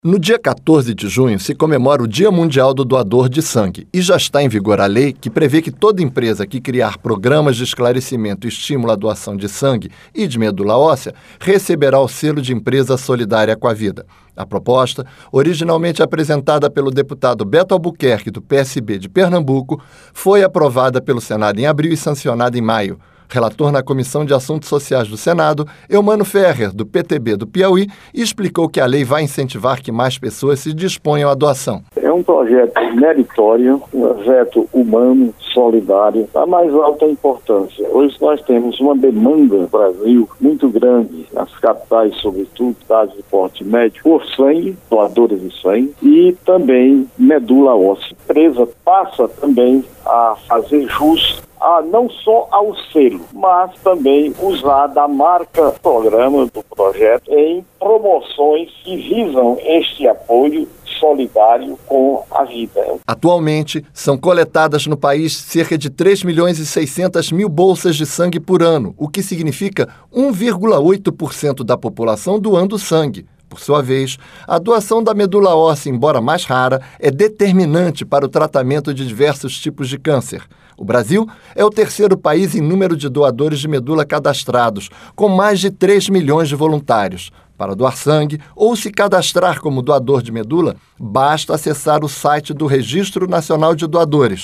No dia 14 de junho se comemora o Dia Mundial do Doador de Sangue e já está em vigor a lei que prevê que toda empresa que criar programas de esclarecimento e estímulo à doação de sangue e de medula óssea receberá o selo de empresa solidária com a vida. A proposta, originalmente apresentada pelo deputado Beto Albuquerque, do PSB de Pernambuco, foi aprovada pelo Senado em abril e sancionada em maio. Relator na Comissão de Assuntos Sociais do Senado, Eumano Ferrer, do PTB do Piauí, explicou que a lei vai incentivar que mais pessoas se disponham à doação. É um projeto meritório, um projeto humano, solidário, da mais alta importância. Hoje nós temos uma demanda no Brasil muito grande, nas capitais, sobretudo, cidades de porte médio, por sangue, doadores de sangue, e também medula óssea. A empresa passa também a fazer jus não só ao selo, mas também usar da marca programa do projeto em promoções que visam este apoio solidário com a vida. Atualmente, são coletadas no país cerca de 3.600.000 bolsas de sangue por ano, o que significa 1,8% da população doando sangue. Por sua vez, a doação da medula óssea, embora mais rara, é determinante para o tratamento de diversos tipos de câncer. O Brasil é o terceiro país em número de doadores de medula cadastrados, com mais de 3 milhões de voluntários. Para doar sangue ou se cadastrar como doador de medula, basta acessar o site do Registro Nacional de Doadores,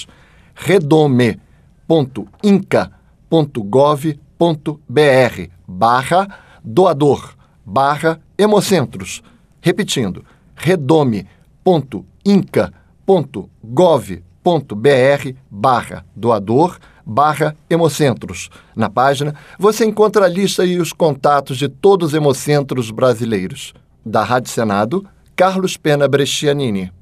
redome.inca.gov.br/doador/Hemocentros. Repetindo, redome.inca.gov.br/doador/Hemocentros. Na página, você encontra a lista e os contatos de todos os hemocentros brasileiros. Da Rádio Senado, Carlos Pena Brescianini.